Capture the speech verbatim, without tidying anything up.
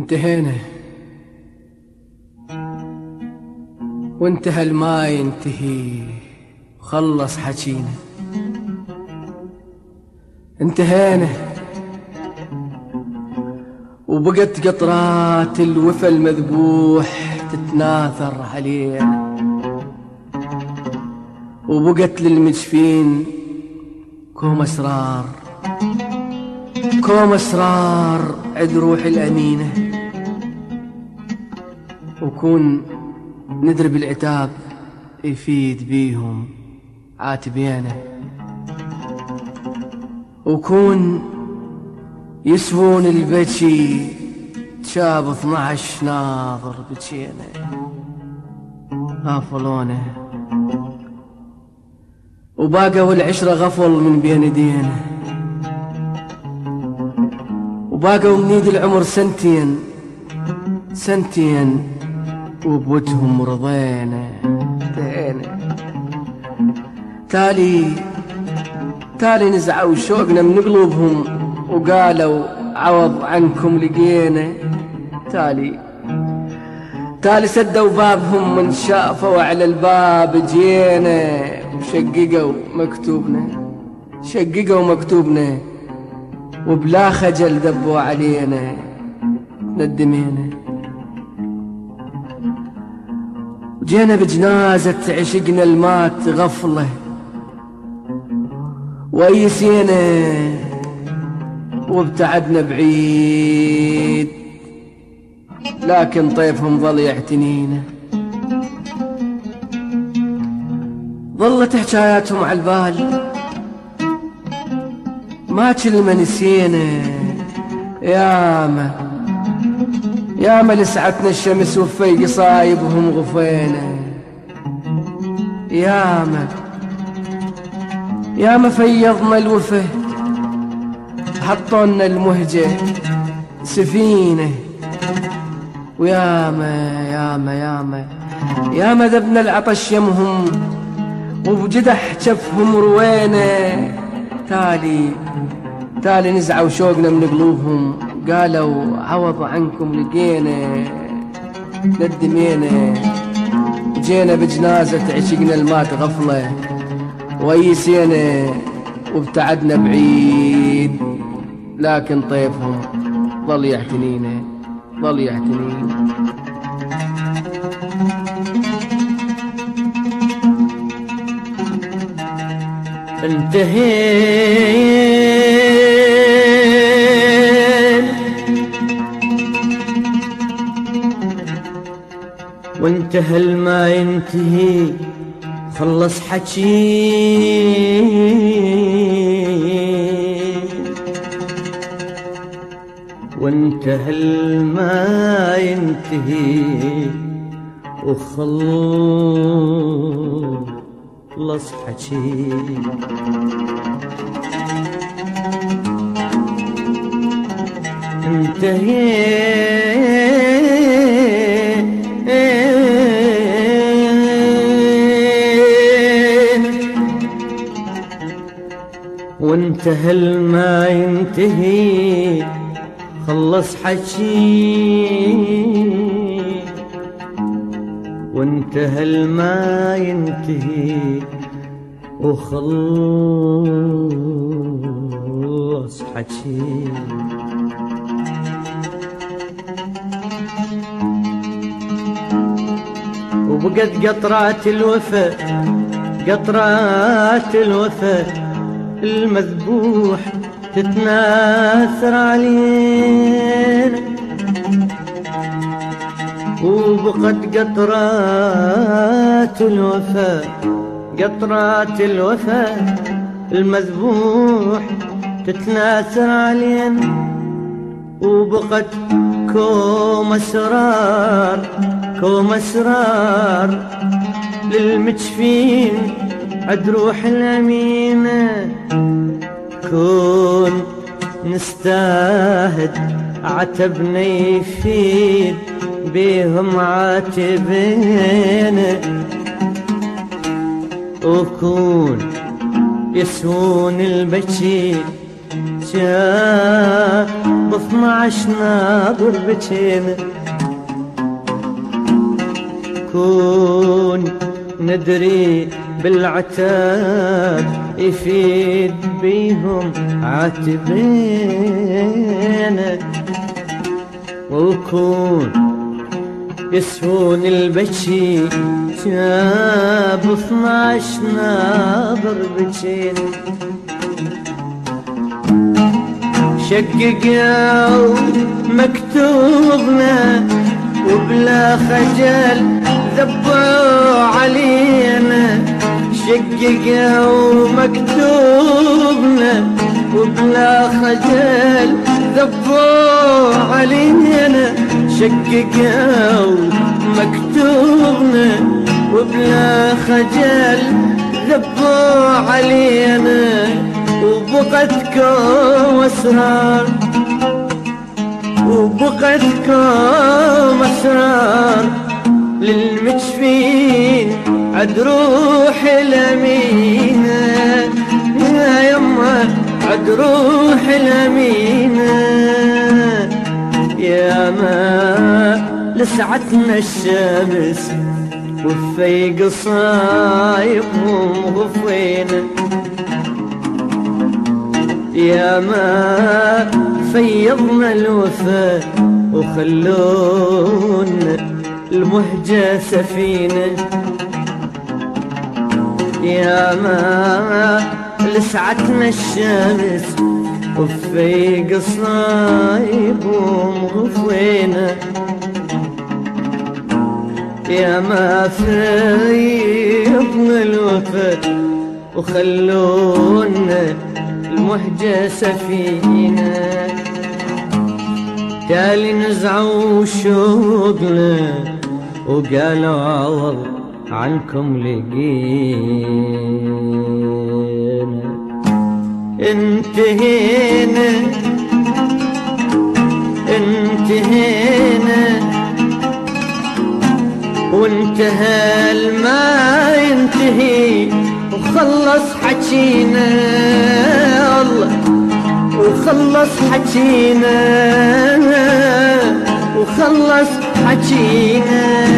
انتهينا وانتهى الما ينتهي وخلص حكينا. انتهينا وبقت قطرات الوفا المذبوح تتناثر علينا، وبقت للمجفين كوم اسرار كوم اسرار عد روح الامينه. وكون ندري بالعتاب يفيد بيهم عاتبينه، وكون يسوون البكي تشاب اثنعش ناظر بكينا غافلونه، وباقوا العشرة غفل من بين ايدينا، وباقوا من ايد العمر سنتين سنتين وبوجههم رضينا. انتهينا تالي تالي نزعوا شوقنا من قلوبهم وقالوا عوض عنكم لقينا. تالي تالي سدوا بابهم من شافوا على الباب جينا، وشققوا مكتوبنا شققوا مكتوبنا وبلا خجل ذبوا علينا ندمينا. جينا بجنازة عشقنا المات غفلة ويسينا وابتعدنا بعيد، لكن طيفهم ظل يعتنينا. ظلت حكاياتهم على البال ما كلمة نسينا. ياما ياما لسعتنا الشمس وفي قصايبهم غفينا. ياما ياما فيضنا الوفا حطونا المهجة سفينة. وياما ياما ياما ياما ذبنا العطش يمهم وبجدح جفهم روينا. تالي تالي نزعوا شوقنا من قلوبهم قالوا عوض عنكم لقينا ندمينا. جينا بجنازة عشقنا المات غفلة ويسينا وابتعدنا بعيد، لكن طيفهم ظل يعتنينا ظل يعتنينا. انتهينا وانتهى الما ينتهي خلص حكي، وانتهى الما ينتهي وخلص حكي. انتهينا وانتهى الما ينتهي خلص حكي، وانتهى الما ينتهي وخلص حكي. وبقت قطرات الوفا قطرات الوفا المذبوح تتناثر علينا، وبقت قطرات الوفا قطرات الوفا المذبوح تتناثر علينا، وبقت كوم اسرار كوم اسرار للمجفين عد روح الامينه. كون نستاهد عتبنا يفيد بيهم عاتبينا، وكون يسون البكي جاء باثنعش ناظر بجينا كون ندري بالعتاب يفيد بيهم عاتبين وكون يسهون البكي جاب اثناش ناظر بجينا شققوا مكتوبنا وبلا خجل ذبوا علينا شققوا مكتوبنا وبلا خجل ذبوا علينا شققوا مكتوبنا وبلا خجل ذبوا علينا وبقتكم اسرار وبقتكم اسرار للمكشفين عد روح الامينه يا يما عد روح الامينه يا ما لسعتنا الشمس وفي قصايبهم غفينا يا ما فيضنا الوفا وخلونا المهجة سفينة يا ما لسعتنا الشمس وفي قصايبهم غفينا يا ما فيضنا الوفا وخلونا المهجة سفينة تالي نزعوا شوقنا وقالوا عوض عنكم لقينا انتهينا انتهينا وانتهى الما ينتهي وخلص حكينا الله وخلص حكينا وخلص حكينا